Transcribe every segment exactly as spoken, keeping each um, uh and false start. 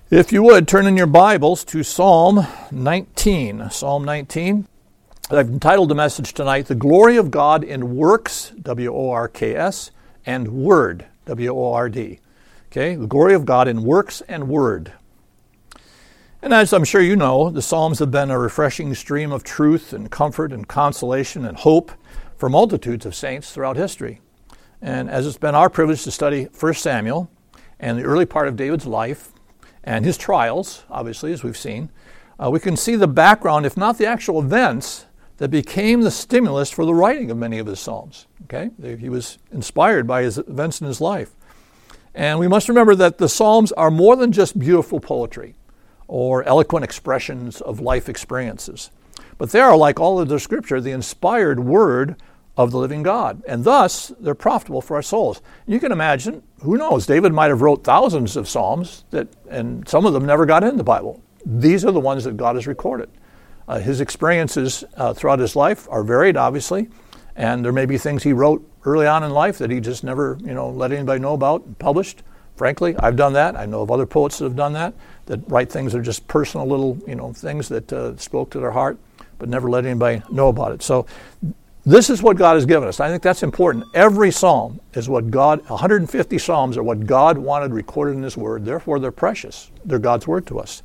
If you would, turn in your Bibles to Psalm nineteen. Psalm nineteen. I've entitled the message tonight, The Glory of God in Works, W O R K S, and Word, W O R D. Okay, the glory of God in works and word. And as I'm sure you know, the Psalms have been a refreshing stream of truth and comfort and consolation and hope for multitudes of saints throughout history. And as it's been our privilege to study First Samuel and the early part of David's life and his trials, obviously, as we've seen, uh, we can see the background, if not the actual events, that became the stimulus for the writing of many of his Psalms. Okay, he was inspired by his events in his life. And we must remember that the Psalms are more than just beautiful poetry or eloquent expressions of life experiences, but they are, like all of the Scripture, the inspired word of the living God, and thus they're profitable for our souls. You can imagine, who knows, David might have wrote thousands of Psalms, that, and some of them never got in the Bible. These are the ones that God has recorded. Uh, his experiences uh, throughout his life are varied, obviously, and there may be things he wrote early on in life that he just never, you know, let anybody know about and published. Frankly, I've done that. I know of other poets that have done that, that write things that are just personal little, you know, things that uh, spoke to their heart, but never let anybody know about it. So this is what God has given us. I think that's important. Every psalm is what God, one hundred fifty psalms are what God wanted recorded in his word. Therefore, they're precious. They're God's word to us.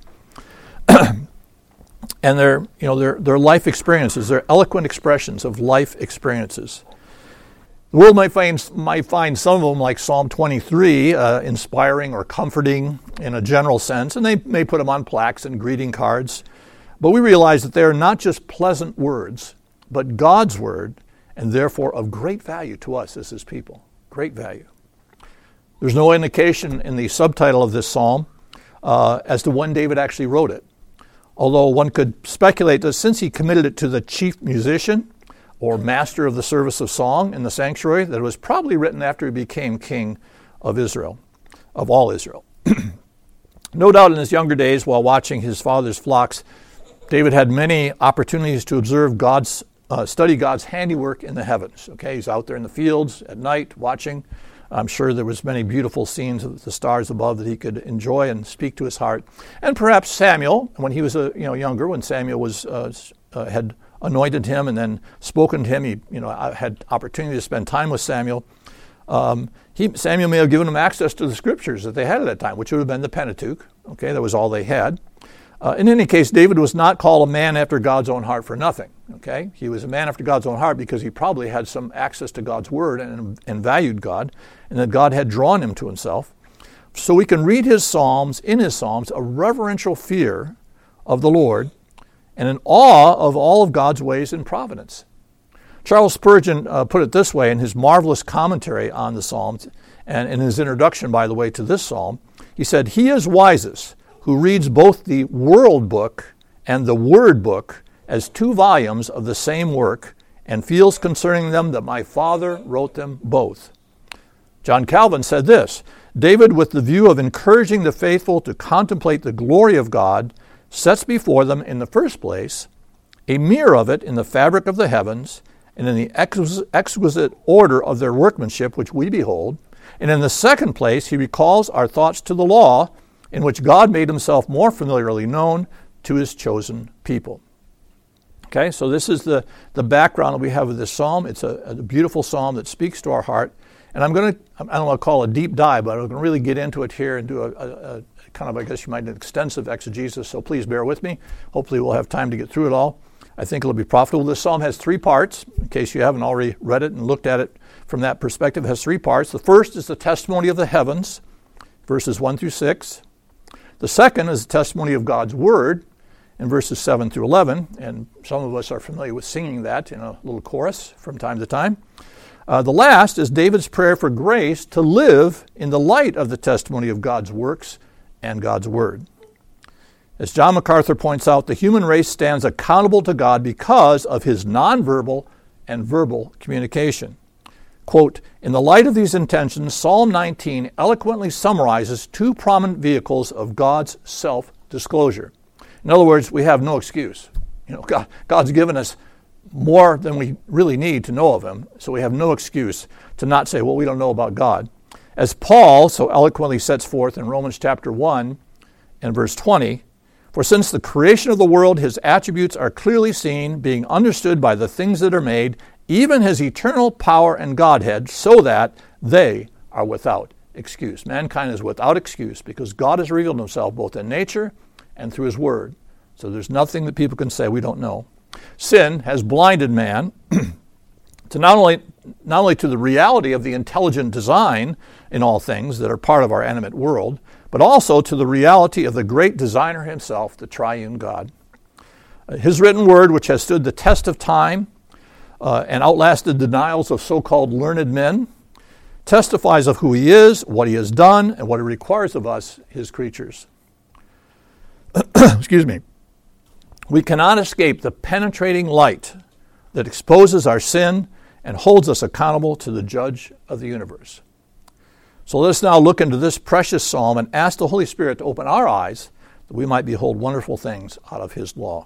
And they're, you know, they're, they're life experiences. They're eloquent expressions of life experiences. The world might find, might find some of them, like Psalm twenty-three, uh, inspiring or comforting in a general sense, and they may put them on plaques and greeting cards. But we realize that they are not just pleasant words, but God's word, and therefore of great value to us as his people. Great value. There's no indication in the subtitle of this psalm uh, as to when David actually wrote it, although one could speculate that since he committed it to the chief musician or master of the service of song in the sanctuary, that it was probably written after he became king of Israel, of all Israel. No doubt in his younger days, while watching his father's flocks, David had many opportunities to observe God's Uh, study God's handiwork in the heavens. Okay, he's out there in the fields at night watching. I'm sure there was many beautiful scenes of the stars above that he could enjoy and speak to his heart. And perhaps Samuel, when he was a you know younger, when Samuel was uh, uh, had anointed him and then spoken to him, he you know had opportunity to spend time with Samuel. Um, he, Samuel may have given him access to the scriptures that they had at that time, which would have been the Pentateuch. Okay, that was all they had. Uh, in any case, David was not called a man after God's own heart for nothing. Okay, he was a man after God's own heart because he probably had some access to God's word and, and valued God, and that God had drawn him to himself. So we can read his psalms, in his psalms, a reverential fear of the Lord and an awe of all of God's ways and providence. Charles Spurgeon uh, put it this way in his marvelous commentary on the Psalms, and in his introduction, by the way, to this psalm. He said, "He is wisest who reads both the world book and the word book as two volumes of the same work, and feels concerning them that my Father wrote them both." John Calvin said this, "David, with the view of encouraging the faithful to contemplate the glory of God, sets before them, in the first place, a mirror of it in the fabric of the heavens, and in the exquisite order of their workmanship which we behold. And in the second place, he recalls our thoughts to the law, in which God made himself more familiarly known to his chosen people." Okay, so this is the, the background that we have of this psalm. It's a, a beautiful psalm that speaks to our heart. And I'm going to, I don't want to call it a deep dive, but I'm going to really get into it here and do a, a, a kind of, I guess you might, an extensive exegesis, so please bear with me. Hopefully we'll have time to get through it all. I think it'll be profitable. This psalm has three parts, in case you haven't already read it and looked at it from that perspective. It has three parts. The first is the testimony of the heavens, verses one through six. The second is the testimony of God's word, in verses seven through eleven, and some of us are familiar with singing that in a little chorus from time to time. Uh, the last is David's prayer for grace to live in the light of the testimony of God's works and God's word. As John MacArthur points out, the human race stands accountable to God because of his nonverbal and verbal communication. Quote, "In the light of these intentions, Psalm nineteen eloquently summarizes two prominent vehicles of God's self-disclosure." In other words, we have no excuse. You know, God, God's given us more than we really need to know of him, so we have no excuse to not say, well, we don't know about God. As Paul so eloquently sets forth in Romans chapter one and verse twenty, for since the creation of the world his attributes are clearly seen, being understood by the things that are made, even his eternal power and Godhead, so that they are without excuse. Mankind is without excuse because God has revealed himself both in nature and through his word. So there's nothing that people can say we don't know. Sin has blinded man to not only not only to the reality of the intelligent design in all things that are part of our animate world, but also to the reality of the great designer himself, the triune God. Uh, his written word, which has stood the test of time uh, and outlasted denials of so-called learned men, testifies of who he is, what he has done, and what he requires of us, his creatures. Excuse me. We cannot escape the penetrating light that exposes our sin and holds us accountable to the judge of the universe. So let us now look into this precious psalm and ask the Holy Spirit to open our eyes that we might behold wonderful things out of his law.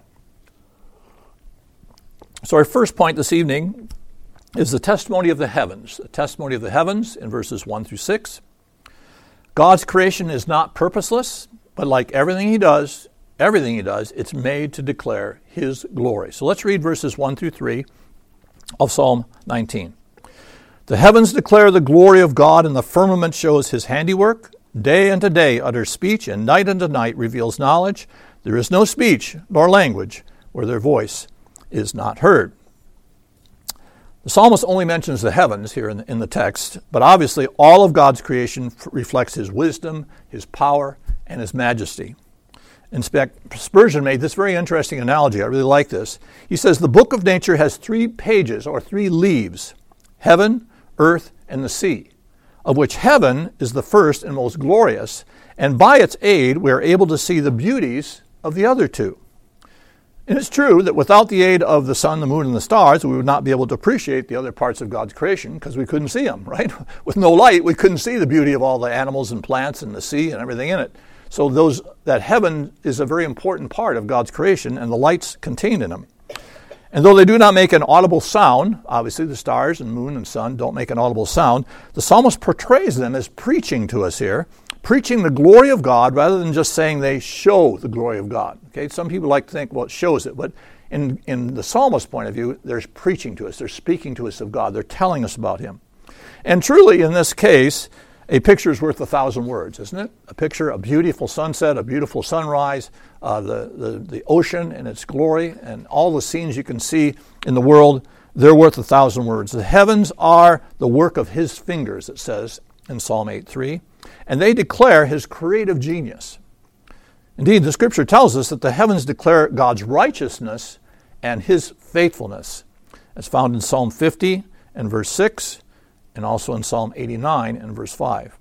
So our first point this evening is the testimony of the heavens. The testimony of the heavens in verses one through six. God's creation is not purposeless, but like everything he does, everything he does, it's made to declare his glory. So let's read verses one through three of Psalm nineteen. The heavens declare the glory of God, and the firmament shows his handiwork. Day unto day utters speech, and night unto night reveals knowledge. There is no speech nor language where their voice is not heard. The psalmist only mentions the heavens here in the, in the text, but obviously all of God's creation f- reflects his wisdom, his power, and his majesty. In fact, Spurgeon made this very interesting analogy. I really like this. He says the book of nature has three pages or three leaves, heaven, earth, and the sea, of which heaven is the first and most glorious, and by its aid we are able to see the beauties of the other two. And it's true that without the aid of the sun, the moon, and the stars, we would not be able to appreciate the other parts of God's creation because we couldn't see them, right? With no light, we couldn't see the beauty of all the animals and plants and the sea and everything in it. So those that heaven is a very important part of God's creation and the lights contained in them. And though they do not make an audible sound, obviously the stars and moon and sun don't make an audible sound, the psalmist portrays them as preaching to us here, preaching the glory of God rather than just saying they show the glory of God. Okay, some people like to think, well, it shows it, but in, in the psalmist's point of view, they're preaching to us, they're speaking to us of God, they're telling us about him. And truly, in this case, a picture is worth a thousand words, isn't it? A picture, a beautiful sunset, a beautiful sunrise, uh, the, the, the ocean and its glory, and all the scenes you can see in the world, they're worth a thousand words. The heavens are the work of his fingers, it says in Psalm eight three, and they declare his creative genius. Indeed, the scripture tells us that the heavens declare God's righteousness and his faithfulness. It's found in Psalm fifty and verse six, and also in Psalm eighty-nine and verse five.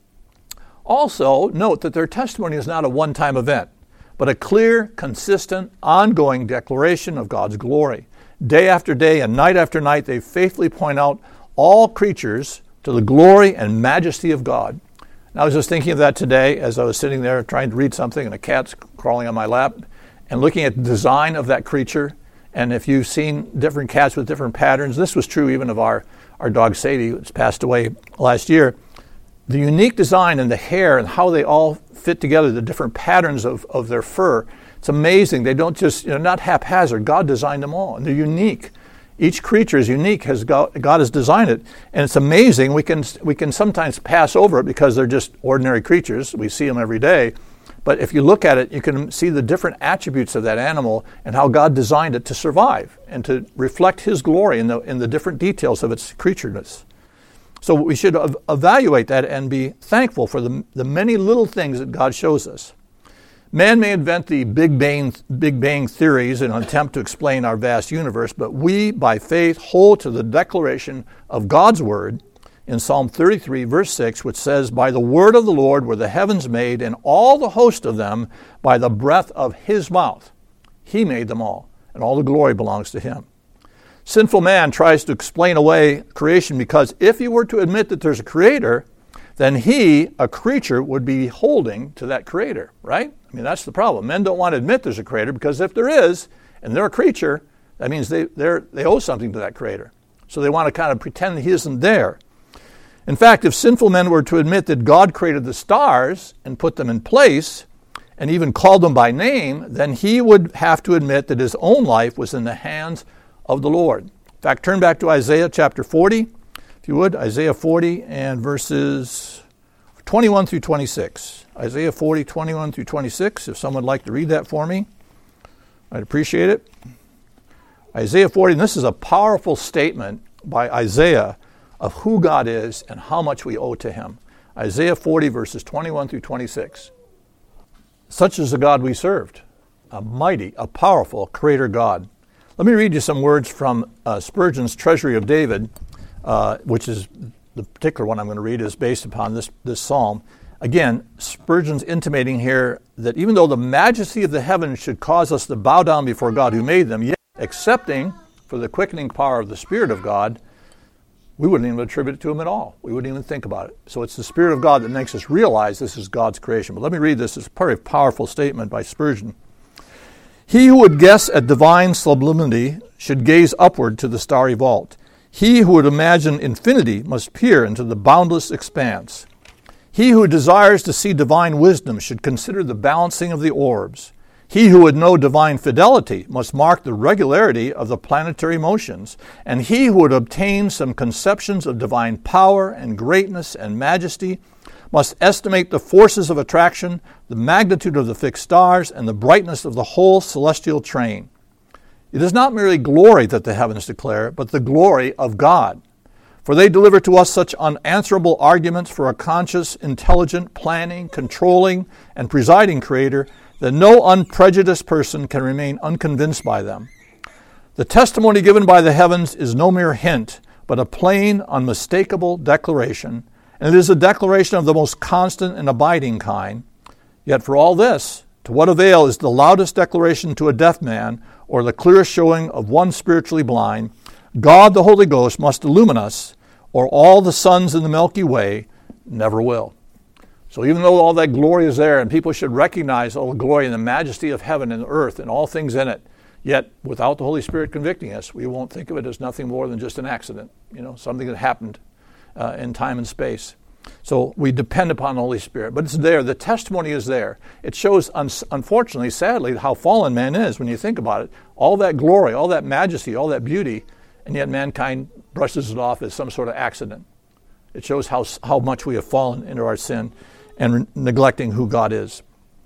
Also, note that their testimony is not a one-time event, but a clear, consistent, ongoing declaration of God's glory. Day after day and night after night, they faithfully point out all creatures to the glory and majesty of God. And I was just thinking of that today as I was sitting there trying to read something, and a cat's crawling on my lap, and looking at the design of that creature. And if you've seen different cats with different patterns, this was true even of our Our dog Sadie, which passed away last year, the unique design and the hair and how they all fit together, the different patterns of, of their fur, it's amazing. They don't just, you know, not haphazard. God designed them all, and they're unique. Each creature is unique, as God, God has designed it, and it's amazing. We can we can sometimes pass over it because they're just ordinary creatures. We see them every day. But if you look at it, you can see the different attributes of that animal and how God designed it to survive and to reflect his glory in the in the different details of its creatureness. So we should ev- evaluate that and be thankful for the, the many little things that God shows us. Man may invent the Big Bang, Big Bang theories in an attempt to explain our vast universe, but we, by faith, hold to the declaration of God's word in Psalm thirty-three, verse six, which says, by the word of the Lord were the heavens made, and all the host of them by the breath of his mouth. He made them all, and all the glory belongs to him. Sinful man tries to explain away creation because if he were to admit that there's a creator, then he, a creature, would be holding to that creator, right? I mean, that's the problem. Men don't want to admit there's a creator because if there is, and they're a creature, that means they they're, they owe something to that creator. So they want to kind of pretend that he isn't there. In fact, if sinful men were to admit that God created the stars and put them in place, and even called them by name, then he would have to admit that his own life was in the hands of the Lord. In fact, turn back to Isaiah chapter forty, if you would, Isaiah forty and verses twenty-one through twenty-six. Isaiah forty, twenty-one through twenty-six, if someone would like to read that for me, I'd appreciate it. Isaiah forty, and this is a powerful statement by Isaiah of who God is and how much we owe to him. Isaiah forty, verses twenty-one through twenty-six. Such is the God we served, a mighty, a powerful creator God. Let me read you some words from uh, Spurgeon's Treasury of David, uh, which is the particular one I'm going to read is based upon this, this psalm. Again, Spurgeon's intimating here that even though the majesty of the heavens should cause us to bow down before God who made them, yet excepting for the quickening power of the Spirit of God, we wouldn't even attribute it to him at all. We wouldn't even think about it. So it's the Spirit of God that makes us realize this is God's creation. But let me read this. It's a very powerful statement by Spurgeon. He who would guess at divine sublimity should gaze upward to the starry vault. He who would imagine infinity must peer into the boundless expanse. He who desires to see divine wisdom should consider the balancing of the orbs. He who would know divine fidelity must mark the regularity of the planetary motions, and he who would obtain some conceptions of divine power and greatness and majesty must estimate the forces of attraction, the magnitude of the fixed stars, and the brightness of the whole celestial train. It is not merely glory that the heavens declare, but the glory of God. For they deliver to us such unanswerable arguments for a conscious, intelligent, planning, controlling, and presiding Creator that no unprejudiced person can remain unconvinced by them. The testimony given by the heavens is no mere hint, but a plain, unmistakable declaration, and it is a declaration of the most constant and abiding kind. Yet for all this, to what avail is the loudest declaration to a deaf man, or the clearest showing of one spiritually blind? God the Holy Ghost must illumine us, or all the suns in the Milky Way never will. So even though all that glory is there, and people should recognize all the glory and the majesty of heaven and earth and all things in it, yet without the Holy Spirit convicting us, we won't think of it as nothing more than just an accident, you know, something that happened uh, in time and space. So we depend upon the Holy Spirit. But it's there. The testimony is there. It shows, un- unfortunately, sadly, how fallen man is when you think about it. All that glory, all that majesty, all that beauty, and yet mankind brushes it off as some sort of accident. It shows how how much we have fallen into our sin and re- neglecting who God is.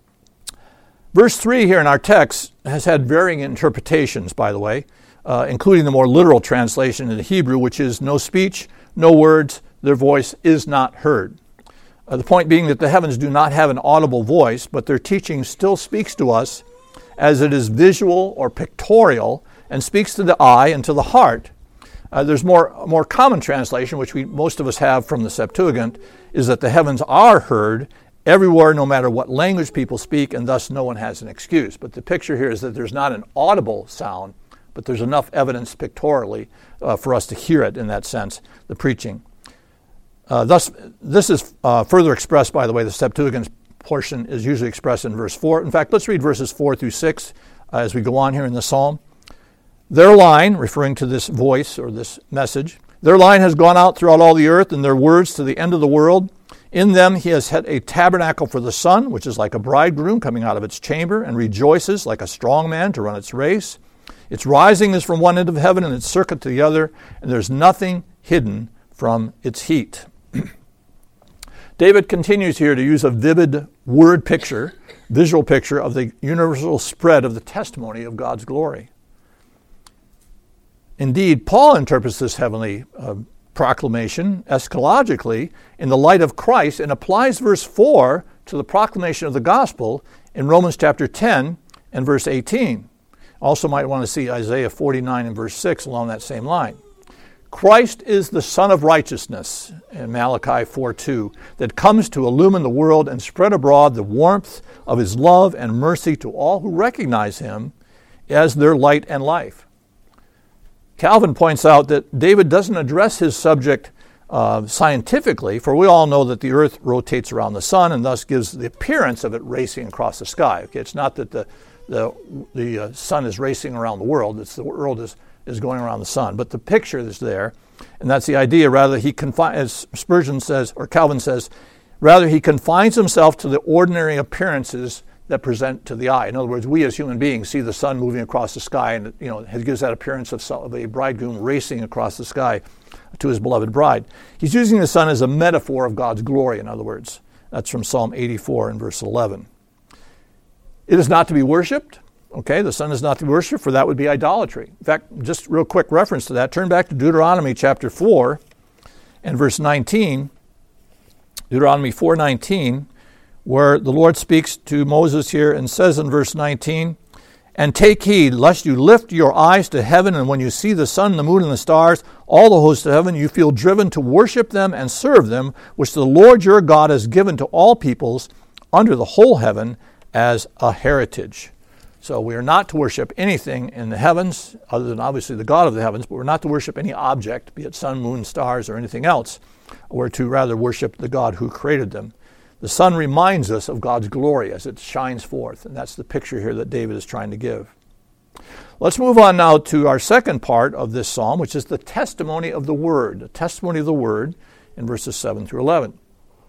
Verse three here in our text has had varying interpretations, by the way, uh, including the more literal translation in the Hebrew, which is no speech, no words, their voice is not heard. Uh, the point being that the heavens do not have an audible voice, but their teaching still speaks to us as it is visual or pictorial and speaks to the eye and to the heart. Uh, there's more a more common translation, which we most of us have from the Septuagint, is that the heavens are heard everywhere, no matter what language people speak, and thus no one has an excuse. But the picture here is that there's not an audible sound, but there's enough evidence pictorially uh, for us to hear it in that sense, the preaching. Uh, thus, this is uh, further expressed, by the way, the Septuagint portion is usually expressed in verse four. In fact, let's read verses four through six uh, as we go on here in the psalm. Their line, referring to this voice or this message, their line has gone out throughout all the earth, and their words to the end of the world. In them he has set a tabernacle for the sun, which is like a bridegroom coming out of its chamber, and rejoices like a strong man to run its race. Its rising is from one end of heaven, and its circuit to the other, and there's nothing hidden from its heat. David continues here to use a vivid word picture, visual picture of the universal spread of the testimony of God's glory. Indeed, Paul interprets this heavenly uh, proclamation eschatologically in the light of Christ and applies verse four to the proclamation of the gospel in Romans chapter ten and verse eighteen. Also might want to see Isaiah forty-nine and verse six along that same line. Christ is the Son of righteousness, in Malachi four two, that comes to illumine the world and spread abroad the warmth of his love and mercy to all who recognize him as their light and life. Calvin points out that David doesn't address his subject uh, scientifically, for we all know that the earth rotates around the sun and thus gives the appearance of it racing across the sky. Okay, it's not that the the, the uh, sun is racing around the world, it's the world is, is going around the sun. But the picture is there, and that's the idea. Rather, he confines, as Spurgeon says, or Calvin says, rather he confines himself to the ordinary appearances that present to the eye. In other words, we as human beings see the sun moving across the sky, and you know, it gives that appearance of, of a bridegroom racing across the sky to his beloved bride. He's using the sun as a metaphor of God's glory, in other words. That's from Psalm eighty-four and verse eleven. It is not to be worshipped. Okay, the sun is not to be worshipped, for that would be idolatry. In fact, just real quick reference to that, turn back to Deuteronomy chapter four and verse nineteen. Deuteronomy four nineteen, where the Lord speaks to Moses here and says in verse nineteen, "And take heed, lest you lift your eyes to heaven, and when you see the sun, the moon, and the stars, all the hosts of heaven, you feel driven to worship them and serve them, which the Lord your God has given to all peoples under the whole heaven as a heritage." So we are not to worship anything in the heavens, other than obviously the God of the heavens, but we're not to worship any object, be it sun, moon, stars, or anything else. We're to rather worship the God who created them. The sun reminds us of God's glory as it shines forth, and that's the picture here that David is trying to give. Let's move on now to our second part of this psalm, which is the testimony of the Word, the testimony of the Word in verses seven through eleven.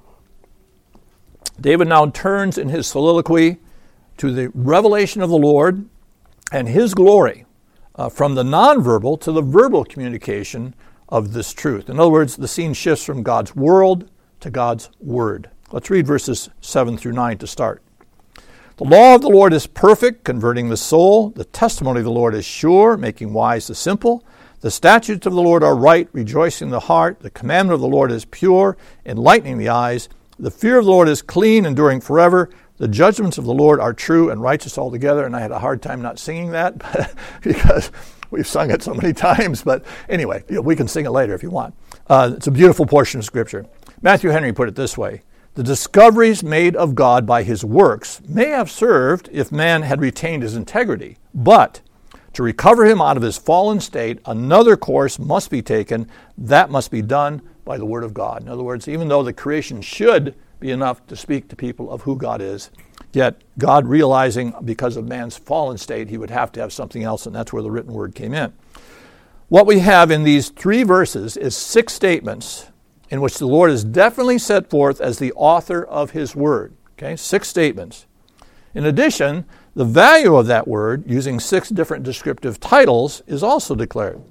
David now turns in his soliloquy to the revelation of the Lord and His glory uh, from the nonverbal to the verbal communication of this truth. In other words, the scene shifts from God's world to God's Word. Let's read verses seven through nine to start. "The law of the Lord is perfect, converting the soul. The testimony of the Lord is sure, making wise the simple. The statutes of the Lord are right, rejoicing the heart. The commandment of the Lord is pure, enlightening the eyes. The fear of the Lord is clean, enduring forever. The judgments of the Lord are true and righteous altogether." And I had a hard time not singing that because we've sung it so many times. But anyway, you know, we can sing it later if you want. Uh, it's a beautiful portion of Scripture. Matthew Henry put it this way: "The discoveries made of God by His works may have served if man had retained his integrity, but to recover him out of his fallen state, another course must be taken. That must be done by the Word of God." In other words, even though the creation should be enough to speak to people of who God is, yet God, realizing because of man's fallen state, He would have to have something else, and that's where the written Word came in. What we have in these three verses is six statements in which the Lord is definitely set forth as the author of His Word. Okay, six statements. In addition, the value of that word, using six different descriptive titles, is also declared.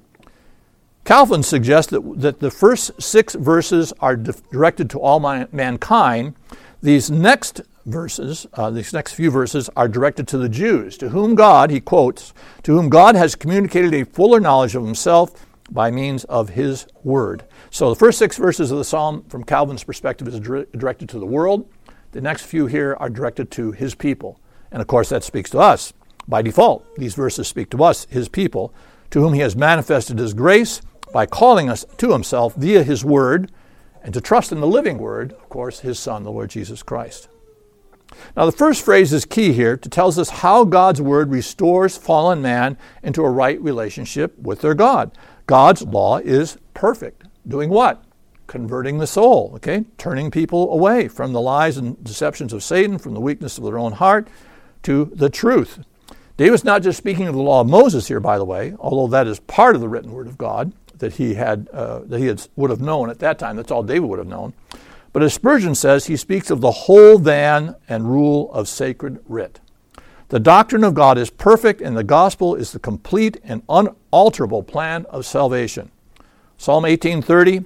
Calvin suggests that, that the first six verses are di- directed to all man- mankind. These next verses, uh, these next few verses, are directed to the Jews, to whom God, he quotes, "to whom God has communicated a fuller knowledge of Himself by means of His Word." So the first six verses of the psalm, from Calvin's perspective, is dire- directed to the world. The next few here are directed to His people. And of course, that speaks to us. By default, these verses speak to us, His people, to whom He has manifested His grace by calling us to Himself via His Word, and to trust in the living Word, of course, His Son, the Lord Jesus Christ. Now, the first phrase is key here to tells us how God's Word restores fallen man into a right relationship with their God. God's law is perfect. Doing what? Converting the soul, okay? Turning people away from the lies and deceptions of Satan, from the weakness of their own heart, to the truth. David's not just speaking of the law of Moses here, by the way, although that is part of the written Word of God that he had uh, that he had, would have known at that time. That's all David would have known. But as Spurgeon says, he speaks of the whole van and rule of sacred writ. The doctrine of God is perfect, and the gospel is the complete and unalterable plan of salvation. Psalm eighteen thirty,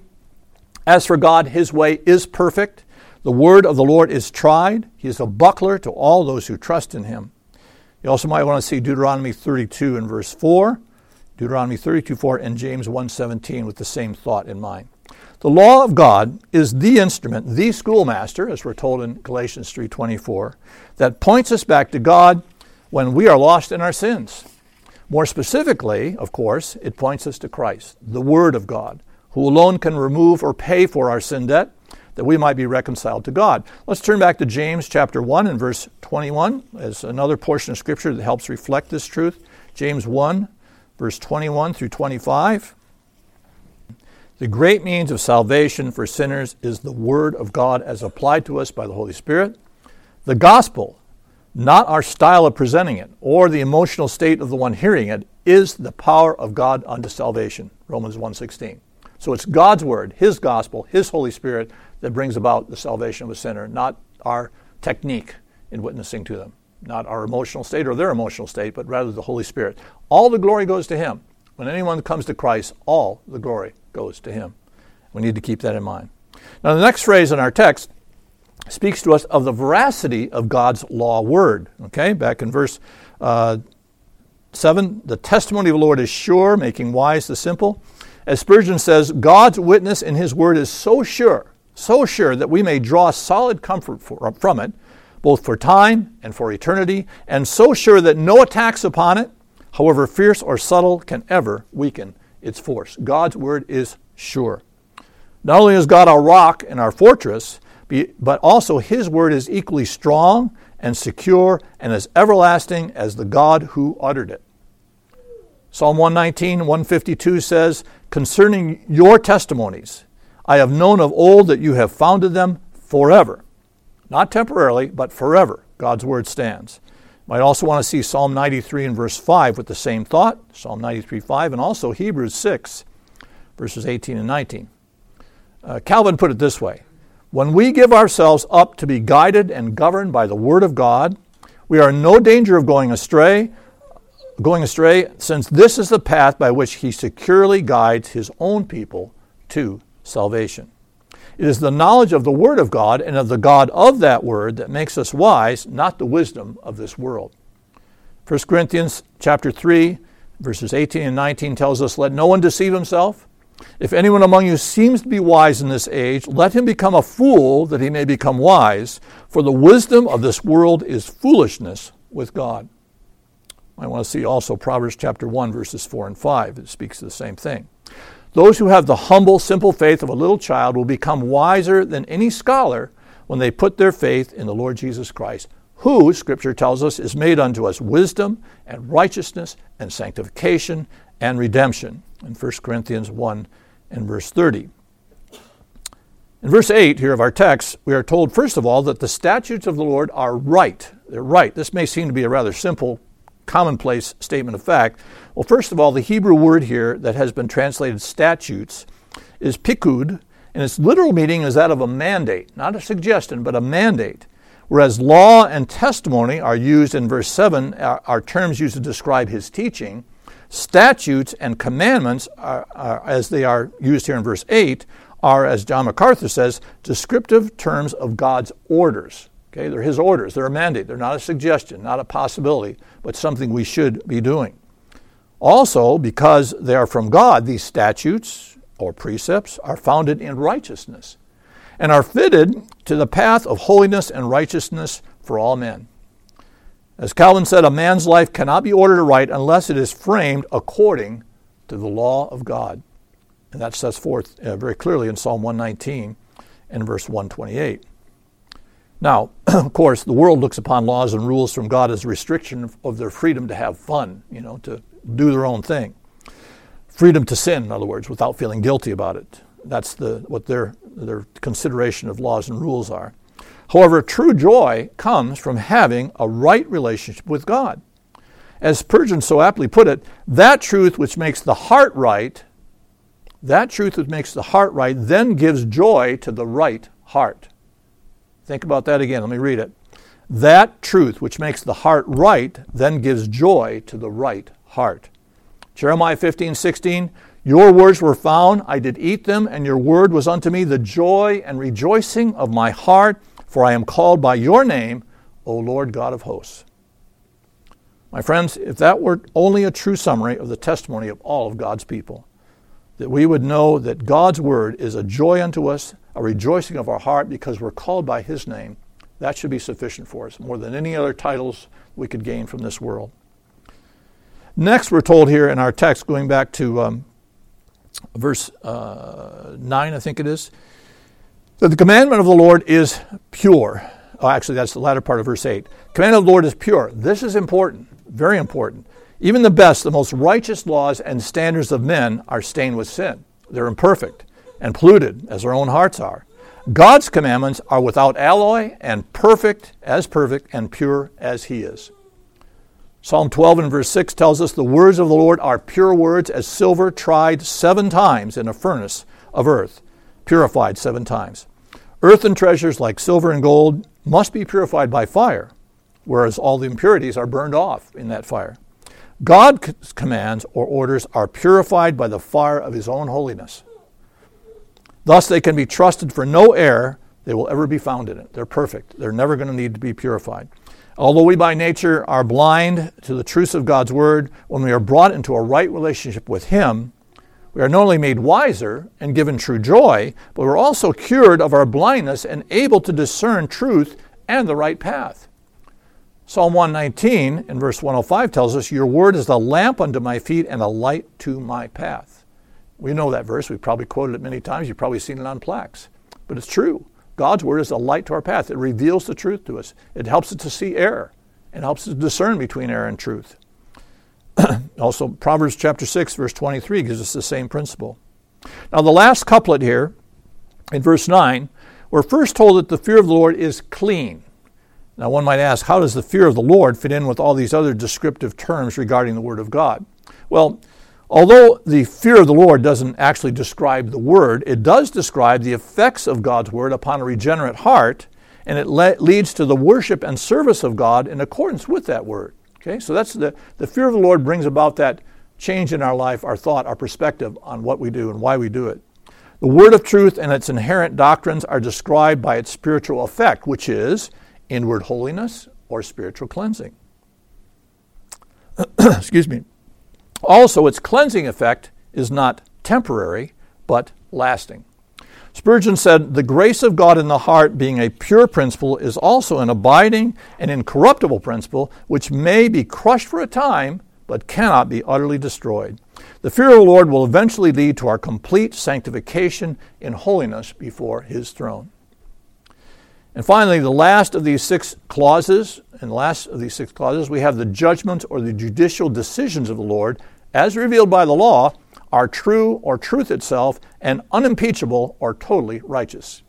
"As for God, His way is perfect. The word of the Lord is tried. He is a buckler to all those who trust in Him." You also might want to see Deuteronomy thirty-two and verse four, Deuteronomy thirty-two four, and James one seventeen with the same thought in mind. The law of God is the instrument, the schoolmaster, as we're told in Galatians three twenty-four, that points us back to God when we are lost in our sins. More specifically, of course, it points us to Christ, the Word of God, who alone can remove or pay for our sin debt, that we might be reconciled to God. Let's turn back to James chapter one and verse twenty-one as another portion of Scripture that helps reflect this truth. James one, verse twenty-one through twenty-five. "The great means of salvation for sinners is the Word of God as applied to us by the Holy Spirit. The gospel, not our style of presenting it or the emotional state of the one hearing it, is the power of God unto salvation." Romans one sixteen. So it's God's Word, His gospel, His Holy Spirit that brings about the salvation of a sinner, not our technique in witnessing to them. not our emotional state or their emotional state, but rather the Holy Spirit. All the glory goes to him. When anyone comes to Christ, all the glory goes to him. We need to keep that in mind. Now, the next phrase in our text speaks to us of the veracity of God's law word. Okay, back in verse uh, seven, the testimony of the Lord is sure, making wise the simple. As Spurgeon says, God's witness in his word is so sure, so sure that we may draw solid comfort for, from it, both for time and for eternity, and so sure that no attacks upon it, however fierce or subtle, can ever weaken its force. God's word is sure. Not only is God our rock and our fortress, but also his word is equally strong and secure and as everlasting as the God who uttered it. Psalm one nineteen, one fifty-two says, concerning your testimonies, I have known of old that you have founded them forever. Not temporarily, but forever. God's word stands. You might also want to see Psalm ninety-three and verse five with the same thought, Psalm ninety-three, five, and also Hebrews six, verses eighteen and nineteen. Uh, Calvin put it this way, when we give ourselves up to be guided and governed by the word of God, we are in no danger of going astray, going astray, since this is the path by which he securely guides his own people to salvation. It is the knowledge of the Word of God and of the God of that Word that makes us wise, not the wisdom of this world. First Corinthians chapter three, verses eighteen and nineteen tells us, let no one deceive himself. If anyone among you seems to be wise in this age, let him become a fool that he may become wise, for the wisdom of this world is foolishness with God. I want to see also Proverbs chapter one, verses four and five. It speaks to the same thing. Those who have the humble, simple faith of a little child will become wiser than any scholar when they put their faith in the Lord Jesus Christ, who, Scripture tells us, is made unto us wisdom and righteousness and sanctification and redemption, in First Corinthians one and verse thirty. In verse eight here of our text, we are told, first of all, that the statutes of the Lord are right. They're right. This may seem to be a rather simple, commonplace statement of fact. Well, first of all, the Hebrew word here that has been translated statutes is pikud, and its literal meaning is that of a mandate, not a suggestion, but a mandate. Whereas law and testimony are used in verse seven, are, are terms used to describe his teaching, statutes and commandments, are, are, as they are used here in verse eight, are, as John MacArthur says, descriptive terms of God's orders. Okay, they're his orders. They're a mandate. They're not a suggestion, not a possibility, but something we should be doing. Also, because they are from God, these statutes or precepts are founded in righteousness and are fitted to the path of holiness and righteousness for all men. As Calvin said, a man's life cannot be ordered aright unless it is framed according to the law of God. And that's set forth uh, very clearly in Psalm one nineteen and verse one twenty-eight. Now, of course, the world looks upon laws and rules from God as a restriction of their freedom to have fun, you know, to do their own thing. Freedom to sin, in other words, without feeling guilty about it. That's the what their, their consideration of laws and rules are. However, true joy comes from having a right relationship with God. As Spurgeon so aptly put it, that truth which makes the heart right, that truth which makes the heart right then gives joy to the right heart. Think about that again. Let me read it. That truth which makes the heart right then gives joy to the right heart. Jeremiah fifteen sixteen, your words were found, I did eat them, and your word was unto me the joy and rejoicing of my heart, for I am called by your name, O Lord God of hosts. My friends, if that were only a true summary of the testimony of all of God's people, that we would know that God's word is a joy unto us, a rejoicing of our heart because we're called by his name, that should be sufficient for us, more than any other titles we could gain from this world. Next, we're told here in our text, going back to um, verse uh, nine, I think it is, that the commandment of the Lord is pure. Oh, actually, that's the latter part of verse eight. Commandment of the Lord is pure. This is important, very important. Even the best, the most righteous laws and standards of men are stained with sin. They're imperfect and polluted, as our own hearts are. God's commandments are without alloy and perfect as perfect and pure as he is. Psalm twelve and verse six tells us the words of the Lord are pure words as silver tried seven times in a furnace of earth, purified seven times. Earth and treasures like silver and gold must be purified by fire. whereas all the impurities are burned off in that fire. God's commands or orders are purified by the fire of his own holiness. Thus, they can be trusted for no error they will ever be found in it. They're perfect. They're never going to need to be purified. Although we by nature are blind to the truths of God's word, when we are brought into a right relationship with him, we are not only made wiser and given true joy, but we're also cured of our blindness and able to discern truth and the right path. Psalm one nineteen in verse one oh five tells us, your word is a lamp unto my feet and a light to my path. We know that verse. We've probably quoted it many times. You've probably seen it on plaques. But it's true. God's word is a light to our path. It reveals the truth to us. It helps us to see error. It helps us to discern between error and truth. Also, Proverbs chapter six, verse twenty-three gives us the same principle. Now, the last couplet here, in verse nine, we're first told that the fear of the Lord is clean. Now, one might ask, how does the fear of the Lord fit in with all these other descriptive terms regarding the Word of God? Well, although the fear of the Lord doesn't actually describe the Word, it does describe the effects of God's Word upon a regenerate heart, and it le- leads to the worship and service of God in accordance with that Word. Okay, so that's the, the fear of the Lord brings about that change in our life, our thought, our perspective on what we do and why we do it. The Word of truth and its inherent doctrines are described by its spiritual effect, which is inward holiness or spiritual cleansing. Excuse me. Also, its cleansing effect is not temporary, but lasting. Spurgeon said, the grace of God in the heart, being a pure principle, is also an abiding and incorruptible principle, which may be crushed for a time, but cannot be utterly destroyed. The fear of the Lord will eventually lead to our complete sanctification in holiness before his throne. And finally, the last of these six clauses, and the last of these six clauses, we have the judgment or the judicial decisions of the Lord, as revealed by the law, are true or truth itself, and unimpeachable or totally righteous.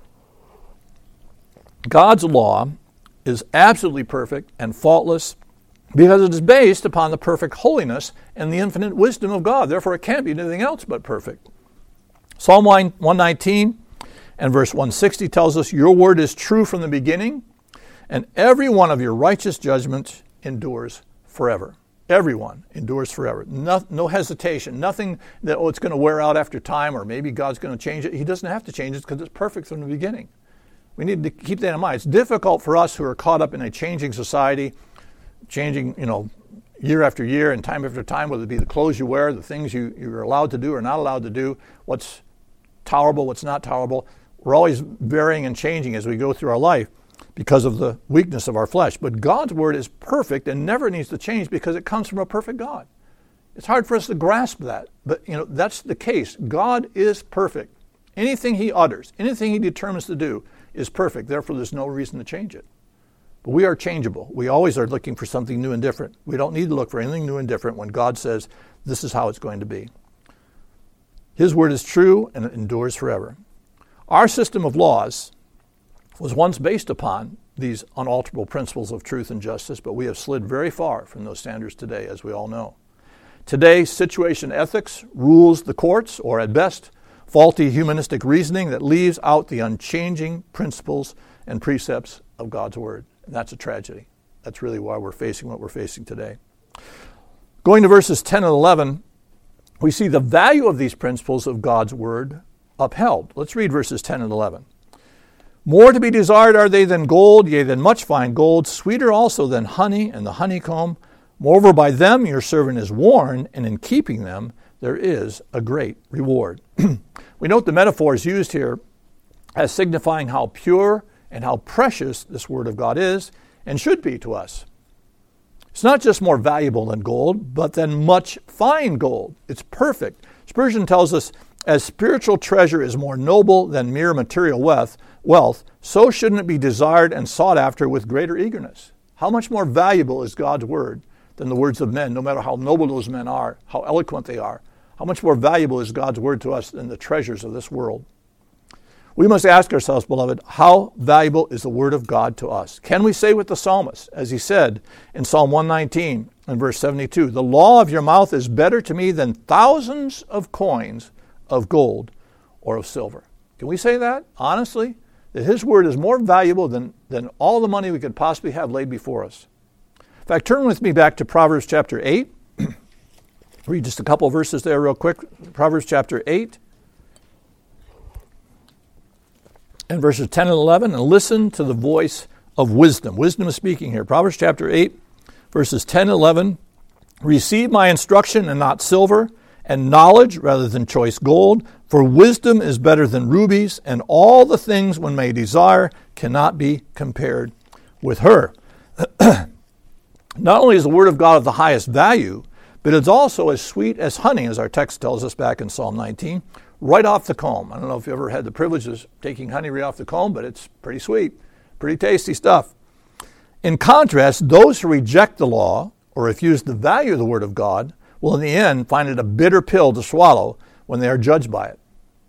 God's law is absolutely perfect and faultless because it is based upon the perfect holiness and the infinite wisdom of God. Therefore, it can't be anything else but perfect. Psalm one nineteen and verse one sixty tells us, your word is true from the beginning, and every one of your righteous judgments endures forever. Everyone endures forever. No, no hesitation. Nothing that, oh, it's going to wear out after time, or maybe God's going to change it. He doesn't have to change it because it's perfect from the beginning. We need to keep that in mind. It's difficult for us who are caught up in a changing society, changing, you know, year after year and time after time, whether it be the clothes you wear, the things you, you're allowed to do or not allowed to do, what's tolerable, what's not tolerable. We're always varying and changing as we go through our life because of the weakness of our flesh. But God's word is perfect and never needs to change because it comes from a perfect God. It's hard for us to grasp that, but you know that's the case. God is perfect. Anything he utters, anything he determines to do is perfect. Therefore, there's no reason to change it. But we are changeable. We always are looking for something new and different. We don't need to look for anything new and different when God says this is how it's going to be. His word is true and it endures forever. Our system of laws was once based upon these unalterable principles of truth and justice, but we have slid very far from those standards today, as we all know. Today, situation ethics rules the courts, or at best, faulty humanistic reasoning that leaves out the unchanging principles and precepts of God's word. And that's a tragedy. That's really why we're facing what we're facing today. Going to verses ten and eleven, we see the value of these principles of God's word upheld. Let's read verses ten and eleven. More to be desired are they than gold, yea, than much fine gold, sweeter also than honey and the honeycomb. Moreover, by them your servant is warned, and in keeping them there is a great reward. We note the metaphors used here as signifying how pure and how precious this word of God is and should be to us. It's not just more valuable than gold, but than much fine gold. It's perfect. Spurgeon tells us, as spiritual treasure is more noble than mere material wealth, wealth, so shouldn't it be desired and sought after with greater eagerness. How much more valuable is God's word than the words of men, no matter how noble those men are, how eloquent they are? How much more valuable is God's word to us than the treasures of this world? We must ask ourselves, beloved, how valuable is the word of God to us? Can we say with the psalmist, as he said in Psalm one nineteen and verse seventy-two, the law of your mouth is better to me than thousands of coins of gold or of silver? Can we say that honestly? that his word is more valuable than, than all the money we could possibly have laid before us. In fact, turn with me back to Proverbs chapter eight. Read just a couple of verses there real quick. Proverbs chapter eight and verses ten and eleven, and listen to the voice of wisdom. Wisdom is speaking here. Proverbs chapter eight, verses ten and eleven. Receive my instruction and not silver, and knowledge rather than choice gold, for wisdom is better than rubies, and all the things one may desire cannot be compared with her. Not only is the word of God of the highest value, but it's also as sweet as honey, as our text tells us back in Psalm nineteen, right off the comb. I don't know if you ever had the privilege of taking honey right off the comb, but it's pretty sweet, pretty tasty stuff. In contrast, those who reject the law or refuse the value of the word of God will in the end find it a bitter pill to swallow when they are judged by it.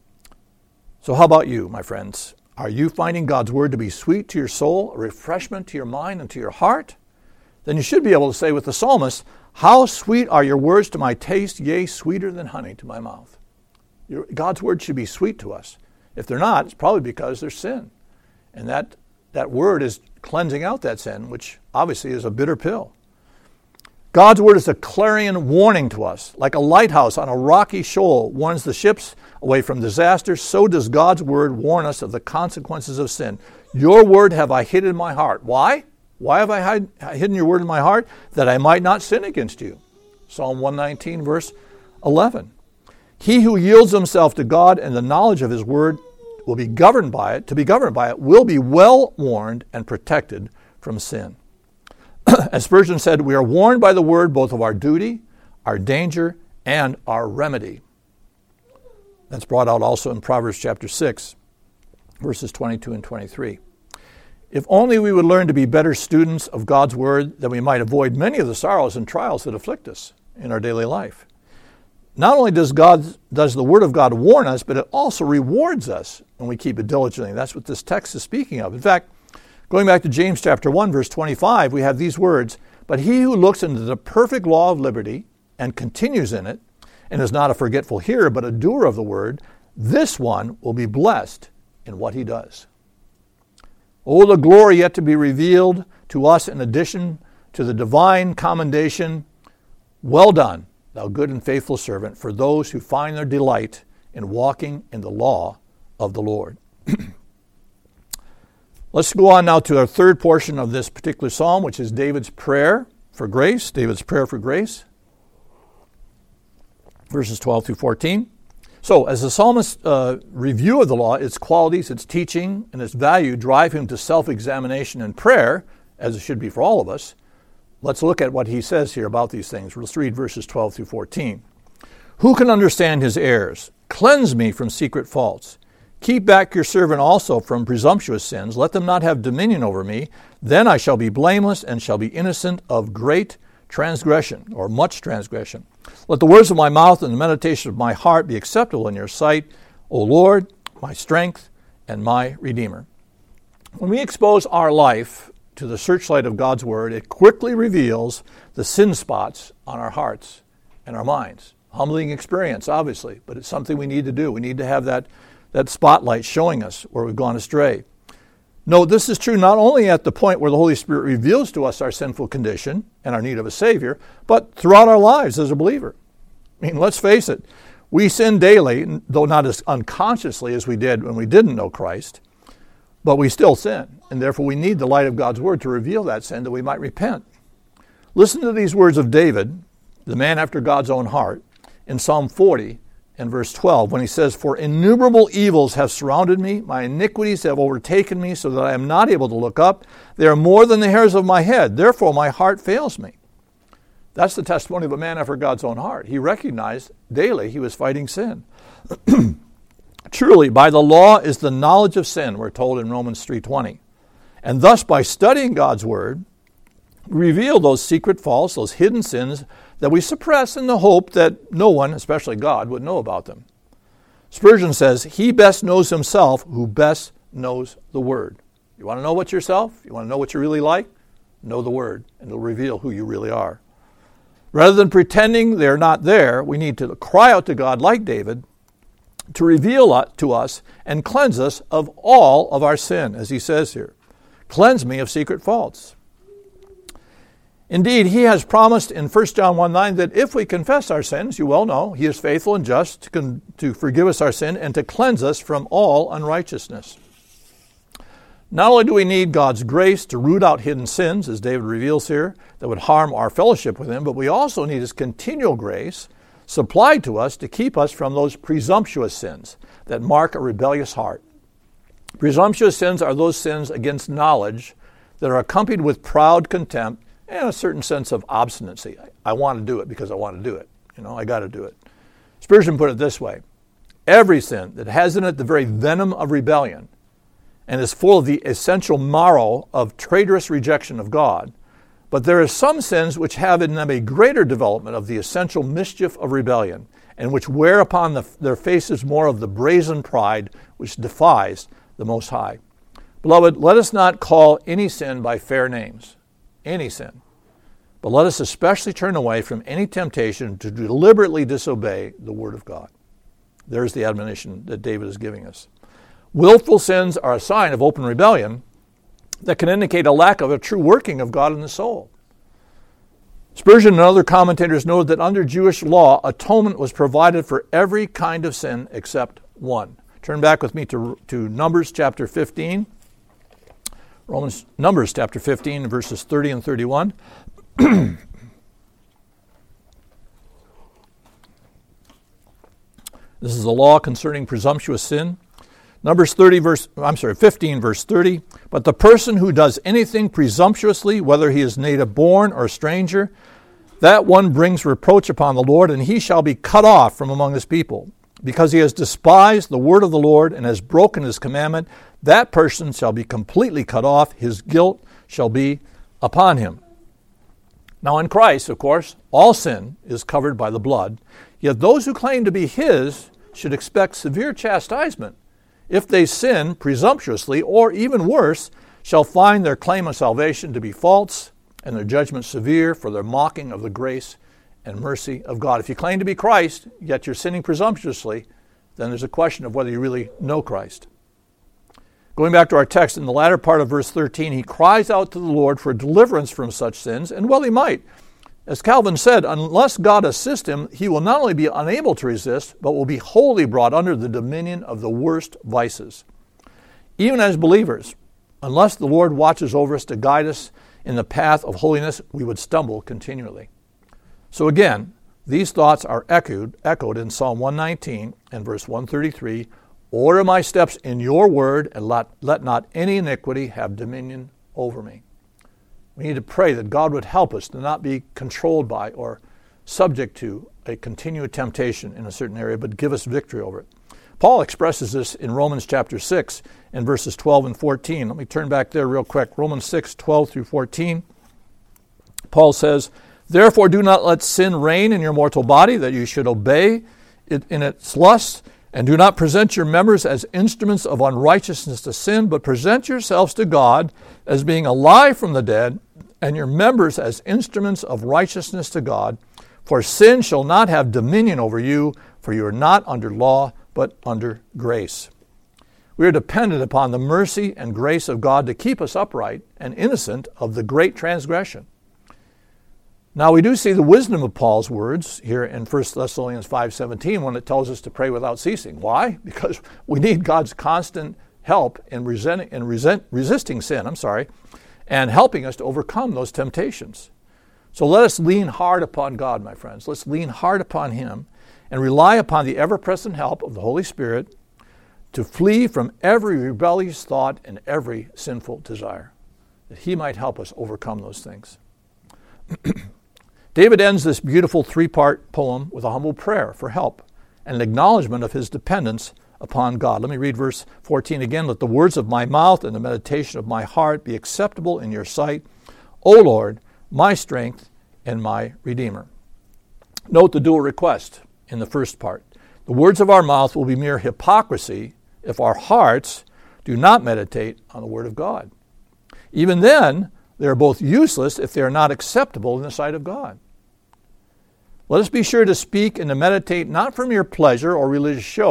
So how about you, my friends? Are you finding God's word to be sweet to your soul, a refreshment to your mind and to your heart? Then you should be able to say with the psalmist, how sweet are your words to my taste, yea, sweeter than honey to my mouth. Your, God's word should be sweet to us. If they're not, it's probably because there's sin. And that, that word is cleansing out that sin, which obviously is a bitter pill. God's word is a clarion warning to us. Like a lighthouse on a rocky shoal warns the ships away from disaster, so does God's word warn us of the consequences of sin. Your word have I hid in my heart. Why? Why have I hide, hidden your word in my heart? That I might not sin against you. Psalm one nineteen, verse eleven. He who yields himself to God and the knowledge of his word will be governed by it, to be governed by it, will be well warned and protected from sin. As Spurgeon said, we are warned by the word both of our duty, our danger, and our remedy. That's brought out also in Proverbs chapter six, verses twenty-two and twenty-three. If only we would learn to be better students of God's word, then we might avoid many of the sorrows and trials that afflict us in our daily life. Not only does God does the word of God warn us, but it also rewards us when we keep it diligently. That's what this text is speaking of. In fact, going back to James chapter one, verse twenty-five, we have these words, but he who looks into the perfect law of liberty and continues in it, and is not a forgetful hearer, but a doer of the word, this one will be blessed in what he does. Oh, the glory yet to be revealed to us in addition to the divine commendation. Well done, thou good and faithful servant, for those who find their delight in walking in the law of the Lord. Let's go on now to our third portion of this particular psalm, which is David's prayer for grace. David's prayer for grace. Verses twelve through fourteen. So, as the psalmist's uh, review of the law, its qualities, its teaching, and its value drive him to self-examination and prayer, as it should be for all of us, let's look at what he says here about these things. Let's read verses twelve through fourteen. Who can understand his errors? Cleanse me from secret faults. Keep back your servant also from presumptuous sins. Let them not have dominion over me. Then I shall be blameless and shall be innocent of great transgression, or much transgression. Let the words of my mouth and the meditation of my heart be acceptable in your sight, O Lord, my strength and my Redeemer. When we expose our life to the searchlight of God's word, it quickly reveals the sin spots on our hearts and our minds. Humbling experience, obviously, but it's something we need to do. We need to have that, that spotlight showing us where we've gone astray. No, this is true not only at the point where the Holy Spirit reveals to us our sinful condition and our need of a Savior, but throughout our lives as a believer. I mean, let's face it, we sin daily, though not as unconsciously as we did when we didn't know Christ, but we still sin, and therefore we need the light of God's Word to reveal that sin that we might repent. Listen to these words of David, the man after God's own heart, in Psalm forty and verse twelve, when he says, for innumerable evils have surrounded me, my iniquities have overtaken me, so that I am not able to look up. They are more than the hairs of my head, therefore my heart fails me. That's the testimony of a man after God's own heart. He recognized daily he was fighting sin. Truly, by the law is the knowledge of sin, we're told in Romans three twenty. And thus, by studying God's word, we reveal those secret faults, those hidden sins that we suppress in the hope that no one, especially God, would know about them. Spurgeon says, he best knows himself who best knows the word. You want to know what yourself? You want to know what you're really like? Know the word, and it'll reveal who you really are. Rather than pretending they're not there, we need to cry out to God like David to reveal to us and cleanse us of all of our sin, as he says here. Cleanse me of secret faults. Indeed, he has promised in First John one nine that if we confess our sins, you well know, he is faithful and just to, con- to forgive us our sin and to cleanse us from all unrighteousness. Not only do we need God's grace to root out hidden sins, as David reveals here, that would harm our fellowship with him, but we also need his continual grace supplied to us to keep us from those presumptuous sins that mark a rebellious heart. Presumptuous sins are those sins against knowledge that are accompanied with proud contempt and a certain sense of obstinacy. I, I want to do it because I want to do it. You know, I got to do it. Spurgeon put it this way: every sin that has in it the very venom of rebellion and is full of the essential marrow of traitorous rejection of God, but there are some sins which have in them a greater development of the essential mischief of rebellion, and which wear upon the, their faces more of the brazen pride which defies the Most High. Beloved, let us not call any sin by fair names, any sin, but let us especially turn away from any temptation to deliberately disobey the Word of God. There's the admonition that David is giving us. Willful sins are a sign of open rebellion that can indicate a lack of a true working of God in the soul. Spurgeon and other commentators noted that under Jewish law, atonement was provided for every kind of sin except one. Turn back with me to, to Numbers chapter fifteen. Romans Numbers chapter fifteen, verses thirty and thirty-one. This is the law concerning presumptuous sin. Numbers thirty verse I'm sorry, fifteen verse thirty. But the person who does anything presumptuously, whether he is native born or stranger, that one brings reproach upon the Lord, and he shall be cut off from among his people. Because he has despised the word of the Lord and has broken his commandment, that person shall be completely cut off. His guilt shall be upon him. Now in Christ, of course, all sin is covered by the blood, yet those who claim to be his should expect severe chastisement if they sin presumptuously, or even worse, shall find their claim of salvation to be false and their judgment severe for their mocking of the grace and mercy of God. If you claim to be Christ, yet you're sinning presumptuously, then there's a question of whether you really know Christ. Going back to our text, in the latter part of verse thirteen, he cries out to the Lord for deliverance from such sins, and well he might. As Calvin said, unless God assist him, he will not only be unable to resist, but will be wholly brought under the dominion of the worst vices. Even as believers, unless the Lord watches over us to guide us in the path of holiness, we would stumble continually. So again, these thoughts are echoed, echoed in Psalm one nineteen and verse one thirty-three. Order my steps in your word, and let, let not any iniquity have dominion over me. We need to pray that God would help us to not be controlled by or subject to a continued temptation in a certain area, but give us victory over it. Paul expresses this in Romans chapter six and verses twelve and fourteen. Let me turn back there real quick. Romans six, twelve through fourteen. Paul says, therefore do not let sin reign in your mortal body, that you should obey it in its lusts, and do not present your members as instruments of unrighteousness to sin, but present yourselves to God as being alive from the dead, and your members as instruments of righteousness to God. For sin shall not have dominion over you, for you are not under law, but under grace. We are dependent upon the mercy and grace of God to keep us upright and innocent of the great transgression. Now we do see the wisdom of Paul's words here in First Thessalonians five seventeen when it tells us to pray without ceasing. Why? Because we need God's constant help in, resent, in resent, resisting sin, I'm sorry, and helping us to overcome those temptations. So let us lean hard upon God, my friends. Let's lean hard upon him and rely upon the ever-present help of the Holy Spirit to flee from every rebellious thought and every sinful desire, that he might help us overcome those things. David ends this beautiful three-part poem with a humble prayer for help and an acknowledgement of his dependence upon God. Let me read verse fourteen again. Let the words of my mouth and the meditation of my heart be acceptable in your sight, O Lord, my strength and my Redeemer. Note the dual request in the first part. The words of our mouth will be mere hypocrisy if our hearts do not meditate on the Word of God. Even then, they are both useless if they are not acceptable in the sight of God. Let us be sure to speak and to meditate not for mere pleasure or religious show,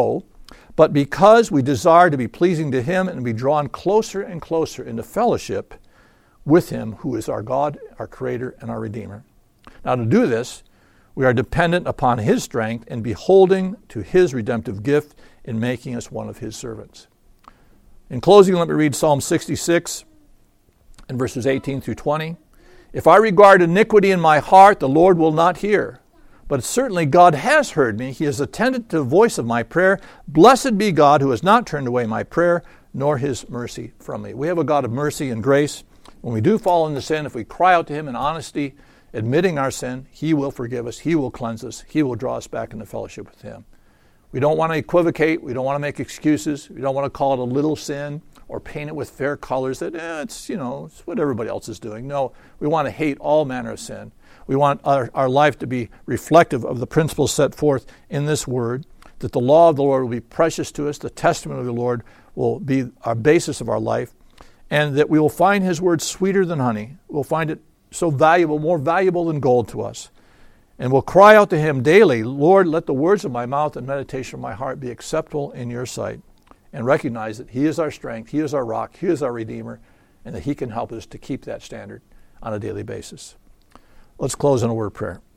But because we desire to be pleasing to him and be drawn closer and closer into fellowship with him who is our God, our Creator, and our Redeemer. Now to do this, we are dependent upon his strength and beholding to his redemptive gift in making us one of his servants. In closing, let me read Psalm sixty-six and verses eighteen through twenty. If I regard iniquity in my heart, the Lord will not hear. But certainly God has heard me. He has attended to the voice of my prayer. Blessed be God who has not turned away my prayer, nor his mercy from me. We have a God of mercy and grace. When we do fall into sin, if we cry out to him in honesty, admitting our sin, he will forgive us. He will cleanse us. He will draw us back into fellowship with him. We don't want to equivocate. We don't want to make excuses. We don't want to call it a little sin or paint it with fair colors that eh, it's, you know, it's what everybody else is doing. No, we want to hate all manner of sin. We want our, our life to be reflective of the principles set forth in this word, that the law of the Lord will be precious to us, the testimony of the Lord will be our basis of our life, and that we will find his word sweeter than honey. We'll find it so valuable, more valuable than gold to us. And we'll cry out to him daily, Lord, let the words of my mouth and meditation of my heart be acceptable in your sight, and recognize that he is our strength, he is our rock, he is our Redeemer, and that he can help us to keep that standard on a daily basis. Let's close in a word of prayer.